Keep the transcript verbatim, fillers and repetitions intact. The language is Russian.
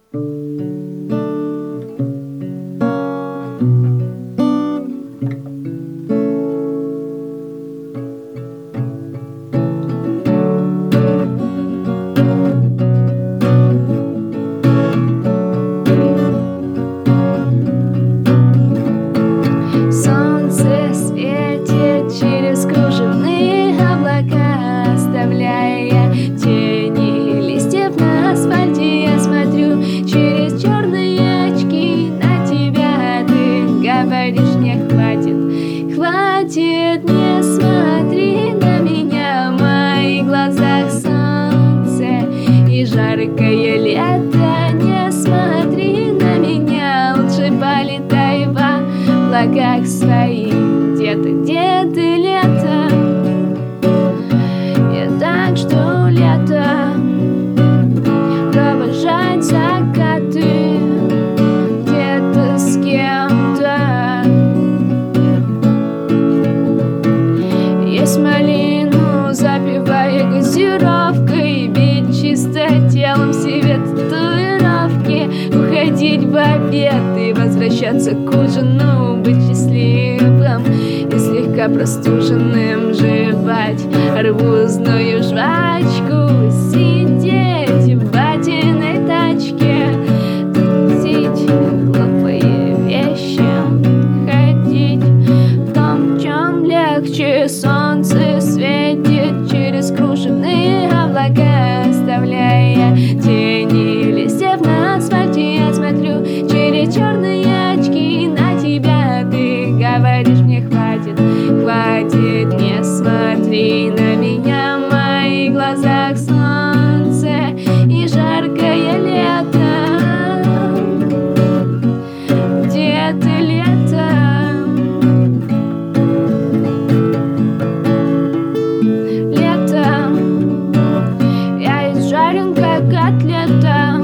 Солнце светит через кружевные облака, оставляя тени листьев на асфальте. Я смотрю через черные очки на тебя. Ты говоришь, мне хватит, хватит, не смотри на меня. В моих глазах солнце и жаркое лето. Не смотри на меня, лучше полетай в облаках своих. Где-то, где-то лето. Я так жду лета, провожать закаты где-то с кем-то. Есть малину, запивая газировкой, бить чисто телом себе татуировки, уходить в обед и возвращаться к ужину, быть счастливым и слегка простуженным, жевать арбузную жвачку, сидеть в батиной тачке, тусить глупые вещи, ходить в том, чем легче. Солнце светит через кружевные облака, оставляя тени листьев на асфальте. Я смотрю через черные очки на тебя. Ты говоришь, мне хватит, хватит, не смотри на меня. В моих глазах солнце и жаркое лето. Где-то лето, лето. Я изжарен, как котлета.